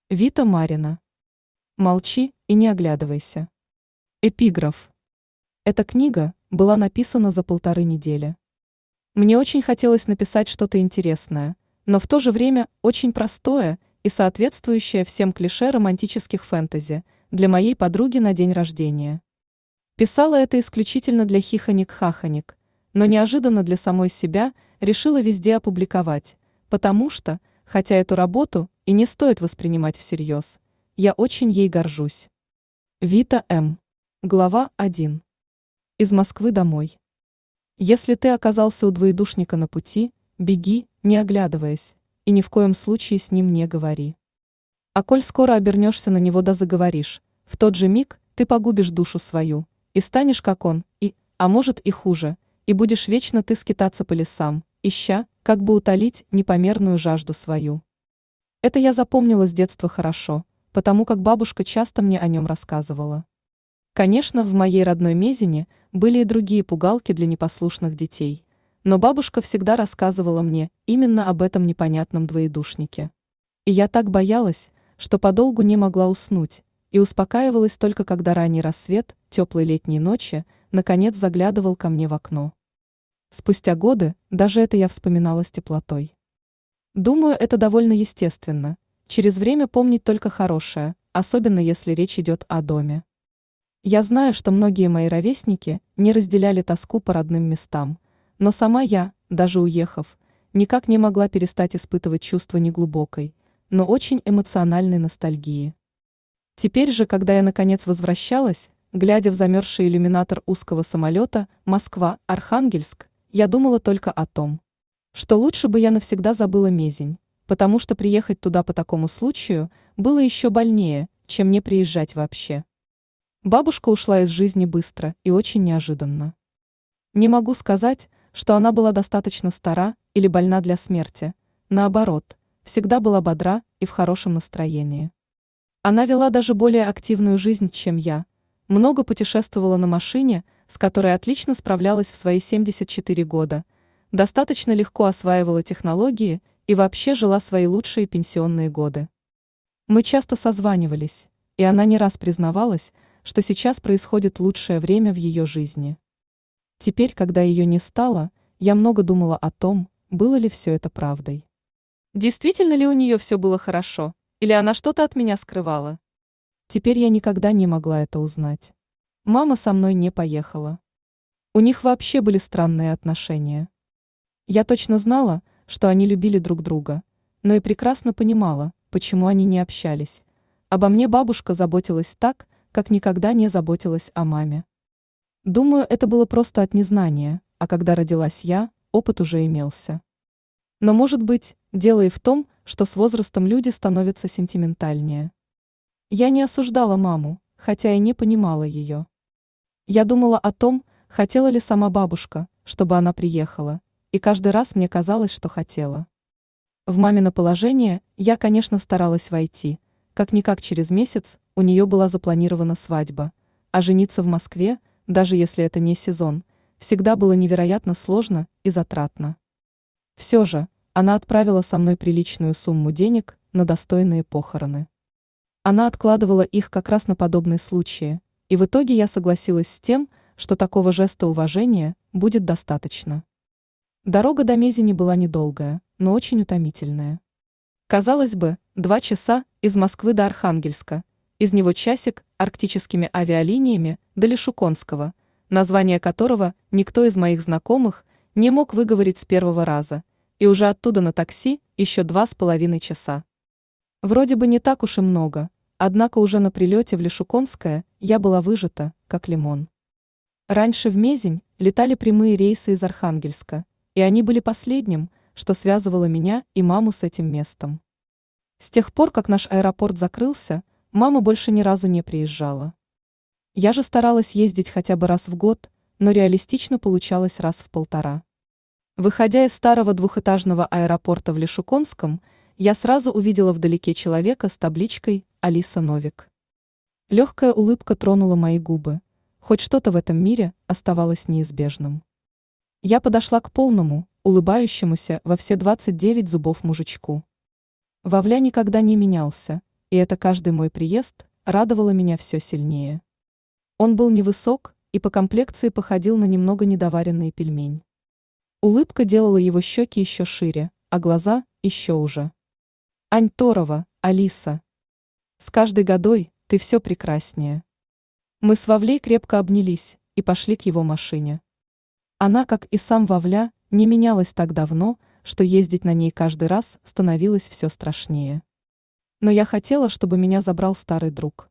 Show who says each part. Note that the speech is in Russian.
Speaker 1: Вита Марина. Молчи и не оглядывайся. Эпиграф. Эта книга была написана за 1,5 недели. Мне очень хотелось написать что-то интересное, но в то же время очень простое и соответствующее всем клише романтических фэнтези для моей подруги на день рождения. Писала это исключительно для хихоник-хахоник, но неожиданно для самой себя решила везде опубликовать, потому что, хотя эту работу и не стоит воспринимать всерьез, я очень ей горжусь. Вита М. Глава 1. Из Москвы домой. Если ты оказался у двоедушника на пути, беги, не оглядываясь, и ни в коем случае с ним не говори. А коль скоро обернешься на него да заговоришь, в тот же миг ты погубишь душу свою, и станешь как он, а может и хуже, и будешь вечно ты скитаться по лесам, ища, как бы утолить непомерную жажду свою. Это я запомнила с детства хорошо, потому как бабушка часто мне о нем рассказывала. Конечно, в моей родной Мезине были и другие пугалки для непослушных детей, но бабушка всегда рассказывала мне именно об этом непонятном двоедушнике. И я так боялась, что подолгу не могла уснуть, и успокаивалась только когда ранний рассвет теплой летней ночи наконец заглядывал ко мне в окно. Спустя годы даже это я вспоминала с теплотой. Думаю, это довольно естественно, через время помнить только хорошее, особенно если речь идет о доме. Я знаю, что многие мои ровесники не разделяли тоску по родным местам, но сама я, даже уехав, никак не могла перестать испытывать чувство неглубокой, но очень эмоциональной ностальгии. Теперь же, когда я наконец возвращалась, глядя в замерзший иллюминатор узкого самолета Москва-Архангельск, я думала только о том, что лучше бы я навсегда забыла Мезень, потому что приехать туда по такому случаю было еще больнее, чем не приезжать вообще. Бабушка ушла из жизни быстро и очень неожиданно. Не могу сказать, что она была достаточно стара или больна для смерти, наоборот, всегда была бодра и в хорошем настроении. Она вела даже более активную жизнь, чем я, много путешествовала на машине, с которой отлично справлялась в свои 74 года, достаточно легко осваивала технологии и вообще жила свои лучшие пенсионные годы. Мы часто созванивались, и она не раз признавалась, что сейчас происходит лучшее время в ее жизни. Теперь, когда ее не стало, я много думала о том, было ли все это правдой. Действительно ли у нее все было хорошо, или она что-то от меня скрывала? Теперь я никогда не могла это узнать. Мама со мной не поехала. У них вообще были странные отношения. Я точно знала, что они любили друг друга, но и прекрасно понимала, почему они не общались. Обо мне бабушка заботилась так, как никогда не заботилась о маме. Думаю, это было просто от незнания, а когда родилась я, опыт уже имелся. Но, может быть, дело и в том, что с возрастом люди становятся сентиментальнее. Я не осуждала маму, хотя и не понимала ее. Я думала о том, хотела ли сама бабушка, чтобы она приехала, и каждый раз мне казалось, что хотела. В мамино положение я, конечно, старалась войти, как-никак через месяц у нее была запланирована свадьба, а жениться в Москве, даже если это не сезон, всегда было невероятно сложно и затратно. Все же, она отправила со мной приличную сумму денег на достойные похороны. Она откладывала их как раз на подобные случаи, и в итоге я согласилась с тем, что такого жеста уважения будет достаточно. Дорога до Мезени была недолгая, но очень утомительная. Казалось бы, 2 часа из Москвы до Архангельска, из него часик арктическими авиалиниями до Лишуконского, название которого никто из моих знакомых не мог выговорить с первого раза, и уже оттуда на такси еще 2,5 часа. Вроде бы не так уж и много, однако уже на прилете в Лишуконское я была выжата, как лимон. Раньше в Мезень летали прямые рейсы из Архангельска, и они были последним, что связывало меня и маму с этим местом. С тех пор, как наш аэропорт закрылся, мама больше ни разу не приезжала. Я же старалась ездить хотя бы раз в год, но реалистично получалось раз в 1,5. Выходя из старого двухэтажного аэропорта в Лишуконском, я сразу увидела вдалеке человека с табличкой «Алиса Новик». Легкая улыбка тронула мои губы, хоть что-то в этом мире оставалось неизбежным. Я подошла к полному, улыбающемуся во все 29 зубов мужичку. Вовля никогда не менялся, и это каждый мой приезд радовало меня все сильнее. Он был невысок и по комплекции походил на немного недоваренный пельмень. Улыбка делала его щеки еще шире, а глаза еще уже. Ань Торова, Алиса. С каждой годой ты все прекраснее. Мы с Вовлей крепко обнялись и пошли к его машине. Она, как и сам Вовля, не менялась так давно, что ездить на ней каждый раз становилось все страшнее. Но я хотела, чтобы меня забрал старый друг.